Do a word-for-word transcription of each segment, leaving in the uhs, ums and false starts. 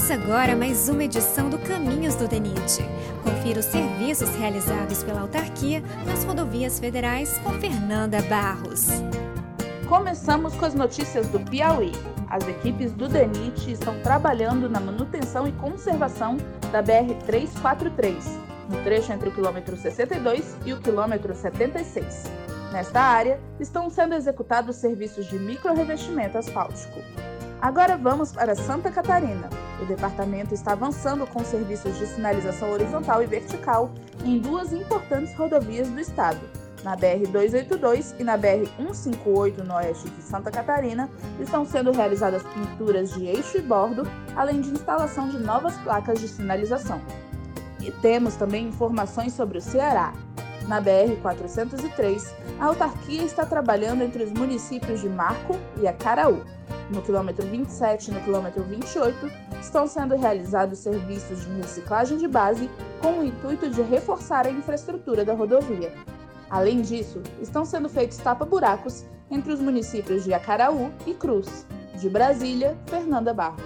Começa agora mais uma edição do Caminhos do DENIT. Confira os serviços realizados pela autarquia nas rodovias federais com Fernanda Barros. Começamos com as notícias do Piauí. As equipes do DENIT estão trabalhando na manutenção e conservação da B R trezentos e quarenta e três, no trecho entre o quilômetro sessenta e dois e o quilômetro setenta e seis. Nesta área, estão sendo executados serviços de micro-revestimento asfáltico. Agora vamos para Santa Catarina. O departamento está avançando com serviços de sinalização horizontal e vertical em duas importantes rodovias do estado. Na B R duzentos e oitenta e dois e na B R cento e cinquenta e oito no oeste de Santa Catarina, estão sendo realizadas pinturas de eixo e bordo, além de instalação de novas placas de sinalização. E temos também informações sobre o Ceará. Na B R quatrocentos e três, a autarquia está trabalhando entre os municípios de Marco e Acaraú. No quilômetro vinte e sete e no quilômetro vinte e oito, estão sendo realizados serviços de reciclagem de base com o intuito de reforçar a infraestrutura da rodovia. Além disso, estão sendo feitos tapa-buracos entre os municípios de Acaraú e Cruz. De Brasília, Fernanda Barros.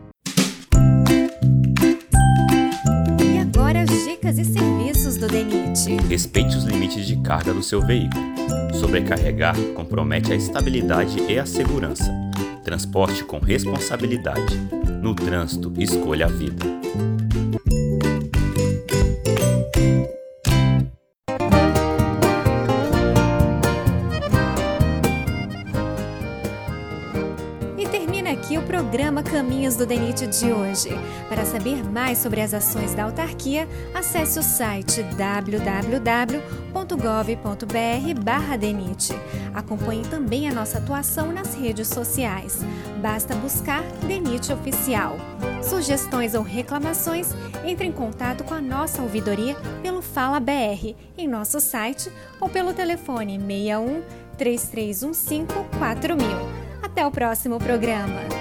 E agora as dicas e serviços do DENIT. Respeite os limites de carga do seu veículo. Sobrecarregar compromete a estabilidade e a segurança. Transporte com responsabilidade. No trânsito, escolha a vida. E termina aqui o programa Caminhos do DENIT de hoje. Para saber mais sobre as ações da autarquia, acesse o site w w w ponto gov ponto b r barra DENIT. Acompanhe também a nossa atuação nas redes sociais. Basta buscar DENIT Oficial. Sugestões ou reclamações, entre em contato com a nossa ouvidoria pelo Fala B R em nosso site ou pelo telefone seis um, três três um cinco, quatro mil. Até o próximo programa!